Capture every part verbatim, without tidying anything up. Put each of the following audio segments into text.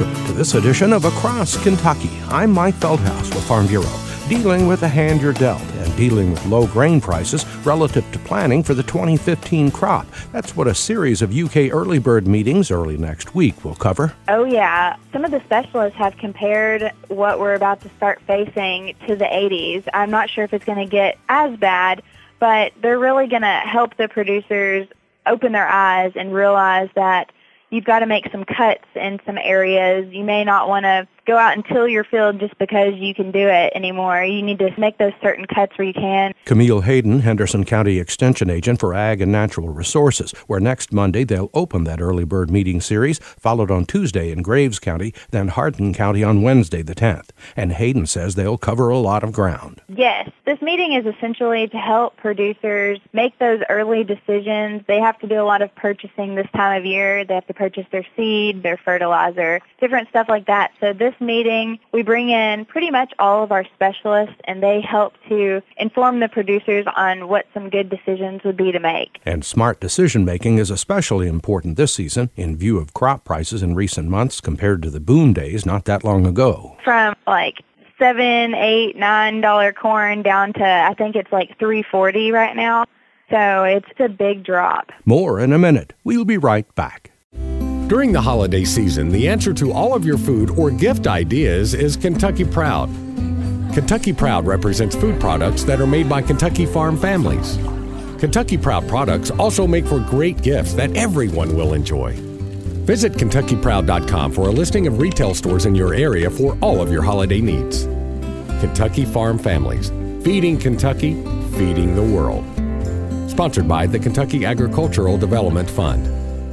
Welcome to this edition of Across Kentucky. I'm Mike Feldhaus with Farm Bureau, dealing with the hand you're dealt and dealing with low grain prices relative to planning for the twenty fifteen crop. That's what a series of U K early bird meetings early next week will cover. Oh, yeah. Some of the specialists have compared what we're about to start facing to the eighties. I'm not sure if it's going to get as bad, but they're really going to help the producers open their eyes and realize that you've got to make some cuts in some areas. You may not want to go out and till your field just because you can do it anymore. You need to make those certain cuts where you can. Camille Hayden, Henderson County Extension Agent for Ag and Natural Resources, where next Monday they'll open that early bird meeting series, followed on Tuesday in Graves County, then Hardin County on Wednesday the tenth. And Hayden says they'll cover a lot of ground. Yes, this meeting is essentially to help producers make those early decisions. They have to do a lot of purchasing this time of year. They have to purchase their seed, their fertilizer, different stuff like that. So this meeting, we bring in pretty much all of our specialists, and they help to inform the producers on what some good decisions would be to make. And smart decision-making is especially important this season in view of crop prices in recent months compared to the boom days not that long ago. From like seven, eight, nine dollar corn down to I think it's like three forty right now. So it's a big drop. More in a minute. We'll be right back. During the holiday season, the answer to all of your food or gift ideas is Kentucky Proud. Kentucky Proud represents food products that are made by Kentucky farm families. Kentucky Proud products also make for great gifts that everyone will enjoy. Visit Kentucky Proud dot com for a listing of retail stores in your area for all of your holiday needs. Kentucky Farm Families, feeding Kentucky, feeding the world. Sponsored by the Kentucky Agricultural Development Fund.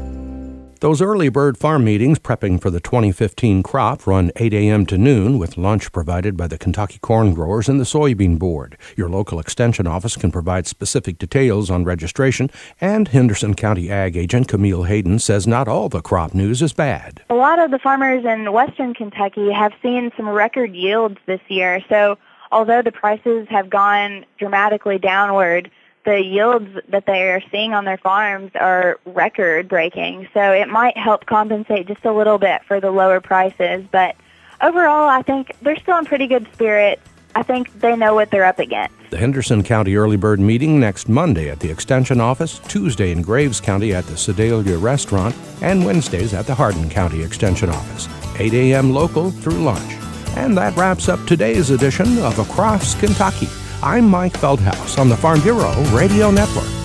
Those early bird farm meetings prepping for the twenty fifteen crop run eight a.m. to noon with lunch provided by the Kentucky Corn Growers and the Soybean Board. Your local extension office can provide specific details on registration, and Henderson County Ag Agent Camille Hayden says not all the crop news is bad. A lot of the farmers in western Kentucky have seen some record yields this year, so although the prices have gone dramatically downward, the yields that they are seeing on their farms are record-breaking, so it might help compensate just a little bit for the lower prices. But overall, I think they're still in pretty good spirits. I think they know what they're up against. The Henderson County Early Bird Meeting next Monday at the Extension Office, Tuesday in Graves County at the Sedalia Restaurant, and Wednesdays at the Hardin County Extension Office, eight a.m. local through lunch. And that wraps up today's edition of Across Kentucky. I'm Mike Feldhaus on the Farm Bureau Radio Network.